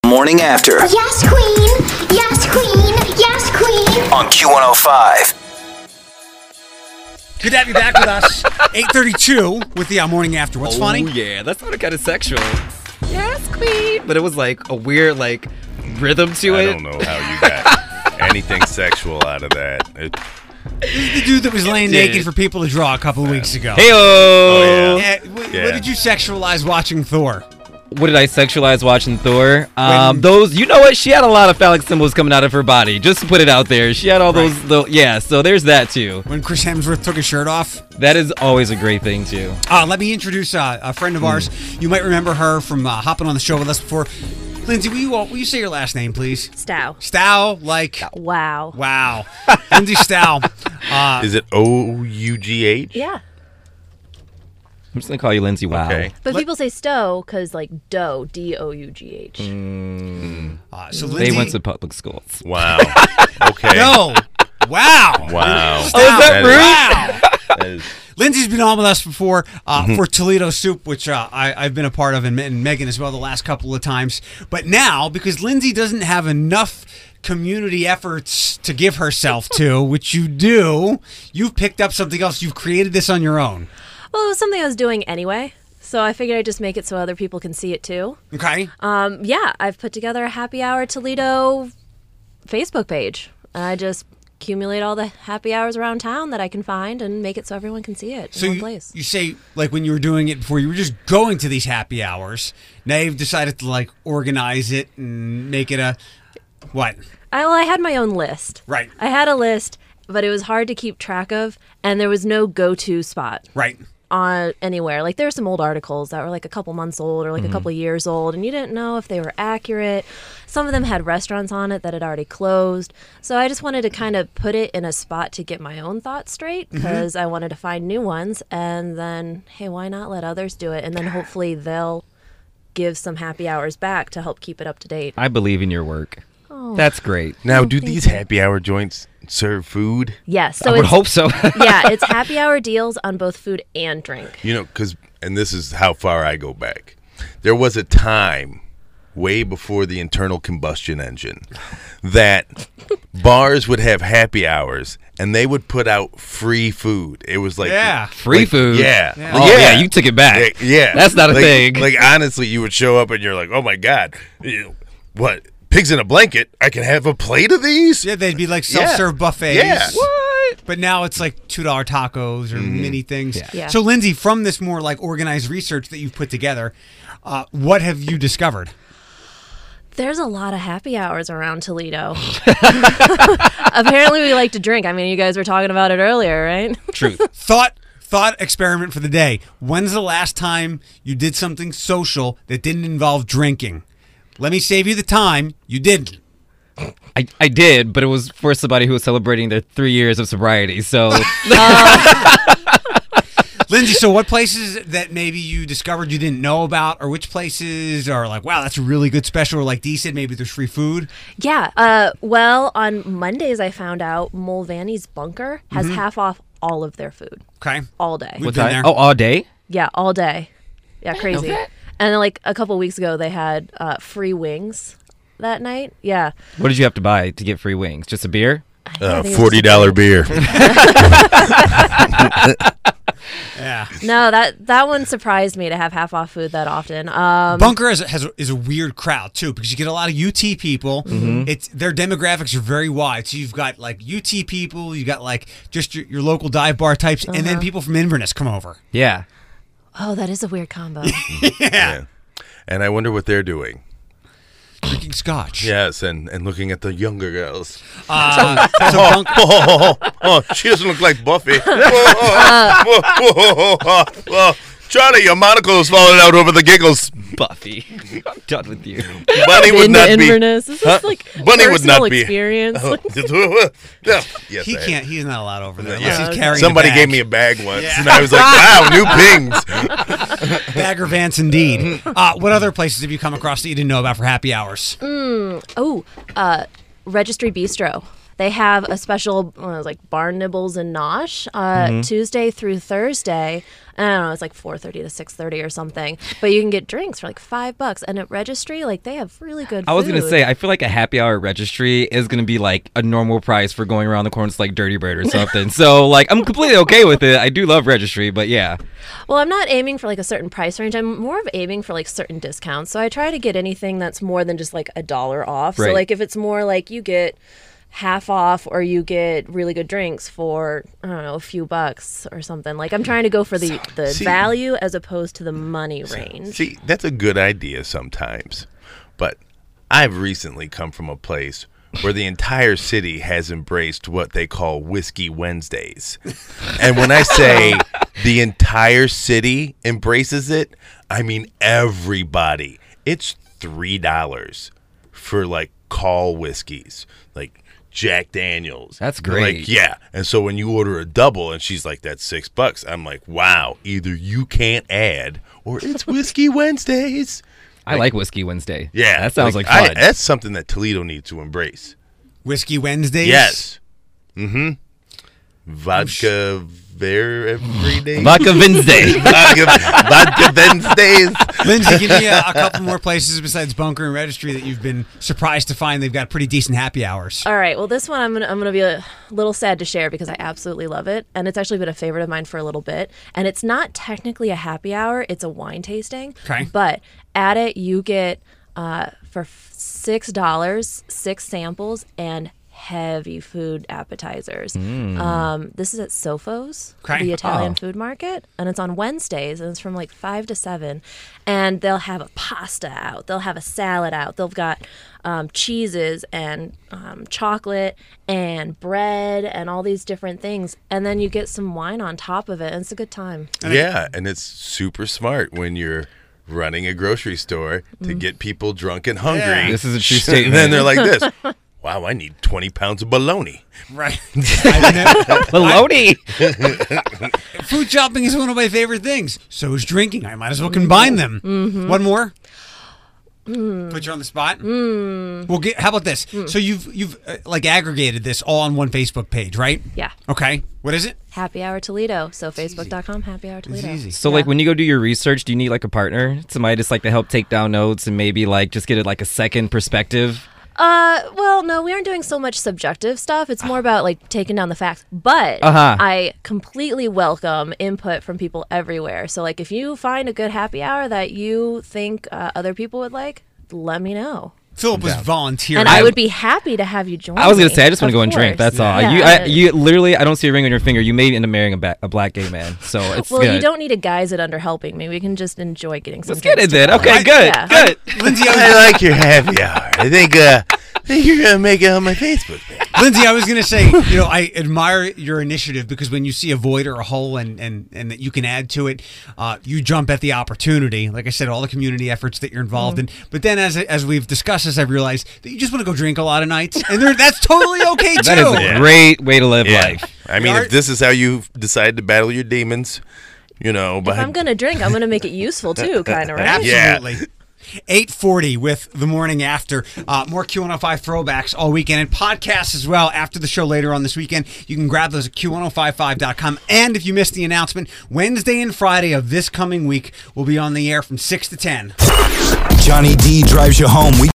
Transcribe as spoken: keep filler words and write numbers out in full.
Morning After. Yes, Queen. Yes, Queen. Yes, Queen. On Q one oh five. Good to have you back with us. eight thirty-two with the uh, Morning After. What's oh, funny? Yeah, that sounded kind of sexual. Yes, Queen. But it was like a weird, like, rhythm to I it. don't know how you got anything sexual out of that. It, This is the dude that was laying Dude. naked for people to draw a couple of weeks ago. Hey-o! Oh, Yeah, wh- Yeah. What did you sexualize watching Thor? What did I sexualize watching Thor? Um, When- those, you know what? She had a lot of phallic symbols coming out of her body. Just to put it out there, she had all those. Little, yeah, so there's that too. When Chris Hemsworth took his shirt off? That is always a great thing too. Uh, let me introduce uh, a friend of ours. You might remember her from uh, hopping on the show with us before. Lindsay, will you, uh, will you say your last name, please? Stow. Stow, like... Wow. Wow. Lindsay Stow. Uh, is it O U G H? Yeah. I'm just gonna call you Lindsay. Wow. Okay. But Let- people say stow because, like, dough, D O U G H. uh, so They Lindsay... went to public schools. Wow. Okay. No. Wow. Wow. Stow. Oh, is that Wow. That is- Lindsay's been on with us before uh, for Toledo Soup, which uh, I, I've been a part of, and, and Megan as well the last couple of times. But now, because Lindsay doesn't have enough community efforts to give herself to, which you do, you've picked up something else. You've created this on your own. Well, it was something I was doing anyway, so I figured I'd just make it so other people can see it too. Okay? Um, yeah, I've put together a Happy Hour Toledo Facebook page. I just accumulate all the happy hours around town that I can find and make it so everyone can see it So in one you, place. you say, like, when you were doing it before, you were just going to these happy hours. Now you've decided to, like, organize it and make it a... What? I, well, I had my own list. Right. I had a list, but it was hard to keep track of, and there was no go-to spot. Right. On anywhere. Like, there were some old articles that were like a couple months old or like a couple years old, and you didn't know if they were accurate. Some of them had restaurants on it that had already closed. So I just wanted to kind of put it in a spot to get my own thoughts straight because I wanted to find new ones, and then, hey, why not let others do it? And then hopefully they'll give some happy hours back to help keep it up to date. I believe in your work. Oh. That's great. Now, do thank these you. happy hour joints serve food? Yes. So I would it's, hope so. yeah, it's happy hour deals on both food and drink. You know, because, and this is how far I go back. There was a time, way before the internal combustion engine, that bars would have happy hours and they would put out free food. It was like Yeah. Free like- food. Yeah. Yeah. Oh yeah, you took it back. Yeah, yeah. That's not a Like- thing. Like honestly, you would show up and you're like, oh my god, you- what? Pigs in a blanket? I can have a plate of these? Yeah, they'd be like self-serve buffets. Yeah. What? But now it's like two dollar tacos or mini things. Yeah. Yeah. So, Lindsay, from this more like organized research that you've put together, uh, what have you discovered? There's a lot of happy hours around Toledo. Apparently, we like to drink. I mean, you guys were talking about it earlier, right? Truth. Thought thought experiment for the day. When's the last time you did something social that didn't involve drinking? Let me save you the time. You didn't. I, I did, but it was for somebody who was celebrating their three years of sobriety. So Lindsay, so what places that maybe you discovered you didn't know about, or which places are like, wow, that's a really good special, or like Dee said, maybe there's free food? Yeah. Uh, well, on Mondays, I found out Mulvaney's Bunker has half off all of their food Okay. all day. We've What been time? there. Oh, all day? Yeah, all day. Yeah, crazy. that. And then, like a couple weeks ago, they had uh, free wings that night. Yeah. What did you have to buy to get free wings? Just a beer? I Uh, think it was forty dollar beer. Yeah. No, that that one surprised me to have half off food that often. Um, Bunker has, has is a weird crowd too, because you get a lot of U T people. It's their demographics are very wide. So you've got like U T people, you got like just your, your local dive bar types, and then people from Inverness come over. Yeah. oh, that is a weird combo. Yeah. And I wonder what they're doing. Drinking scotch. Yes, and, and looking at the younger girls. Uh, so Bunker, Oh, oh, oh, she doesn't look like Buffy. Whoa, whoa, whoa, whoa, whoa. Charlie, your monocle's falling out over the giggles. Buffy. I'm done with you. Bunny would In not the be. Inverness. This Huh? is like Bunny would not personal be. experience. Oh. Yeah. Yes, he I- can't. He's not allowed over there Yeah. unless he's carrying. Somebody a gave bag. me a bag once, Yeah. and I was like, "Wow, new pings." Bagger Vance, indeed. Uh, what other places have you come across that you didn't know about for happy hours? Oh, uh, Registry Bistro. They have a special uh, like bar nibbles and nosh uh, Mm-hmm. Tuesday through Thursday. I don't know, it's like four thirty to six thirty or something. But you can get drinks for like five bucks. And at Registry, like they have really good food. I was gonna say, I feel like a happy hour registry is gonna be like a normal price for going around the corner to like Dirty Bird or something. So like, I'm completely okay with it. I do love registry, but yeah. Well, I'm not aiming for like a certain price range. I'm more of aiming for like certain discounts. So I try to get anything that's more than just like a dollar off. So Right. like if it's more like you get half off or you get really good drinks for, I don't know, a few bucks or something. Like I'm trying to go for the, the See- value as opposed to the money range. See, that's a good idea sometimes. But I've recently come from a place where the entire city has embraced what they call Whiskey Wednesdays. And when I say the entire city embraces it, I mean everybody. It's three dollars for like call whiskeys, like Jack Daniels. That's They're like, great. yeah. And so when you order a double and she's like, that's six bucks, I'm like, wow, either you can't add or it's Whiskey Wednesdays. I like Whiskey Wednesday. Yeah. That sounds like, I- fun. that's something that Toledo needs to embrace. Whiskey Wednesdays. Yes. Mm-hmm. Vodka ver every day. Vodka Wednesday. Vodka, vodka Wednesdays. Lindsay, give me a, a couple more places besides Bunker and Registry that you've been surprised to find they've got pretty decent happy hours. All right. Well, this one I'm gonna I'm gonna be a little sad to share because I absolutely love it, and it's actually been a favorite of mine for a little bit. And it's not technically a happy hour; it's a wine tasting. Okay. But at it, you get uh, for six dollars six samples and heavy food appetizers. Um, this is at Sofo's, Okay. the Italian Oh. food market, and it's on Wednesdays, and it's from like five to seven. And they'll have a pasta out, they'll have a salad out, they've got um, cheeses and um, chocolate and bread and all these different things, and then you get some wine on top of it, and it's a good time. Yeah, and it's super smart when you're running a grocery store to get people drunk and hungry. Yeah. This is a true And then statement. they're like this. Wow, I need twenty pounds of bologna. Right. I've never- Baloney. food shopping is one of my favorite things. So is drinking. I might as well combine them. Mm-hmm. One more. Put you on the spot. Mm. Well, get, how about this? So you've you've uh, like aggregated this all on one Facebook page, right? Yeah. Okay. What is it? Happy Hour Toledo. So facebook dot com, Happy Hour Toledo. easy. So Yeah. like when you go do your research, do you need like a partner? Somebody just like to help take down notes and maybe like just get it like a second perspective? Uh, well, no, we aren't doing so much subjective stuff. It's more about like taking down the facts. But Uh-huh. I completely welcome input from people everywhere. So like if you find a good happy hour that you think uh, other people would like, let me know. Philip was volunteering. And I would be happy to have you join I was gonna me, say I just want to of go and drink. course. That's all. Yeah. You, I, you literally, I don't see a ring on your finger. You may end up marrying a, ba- a black gay man. So it's well, good. you don't need a guys it under helping me. We can just enjoy getting some Let's get it drinks then. together. Okay, good, Yeah. good. Lindsay, I was I like your happy hour. I think uh, I think you're gonna make it on my Facebook page. Lindsay, I was going to say, you know, I admire your initiative because when you see a void or a hole and, and, and that you can add to it, uh, you jump at the opportunity. Like I said, all the community efforts that you're involved in. But then as as we've discussed this, I've realized that you just want to go drink a lot of nights. And there- that's totally okay, too. That is a Yeah. great way to live Yeah. life. I mean, Art- if this is how you decide to battle your demons, you know, If but I'm gonna drink, I'm gonna make it useful too, kind of, right? Yeah. Absolutely. eight forty with The Morning After. Uh, more Q one oh five throwbacks all weekend and podcasts as well after the show later on this weekend. You can grab those at Q ten fifty-five dot com. And if you missed the announcement, Wednesday and Friday of this coming week will be on the air from six to ten. Johnny D drives you home. We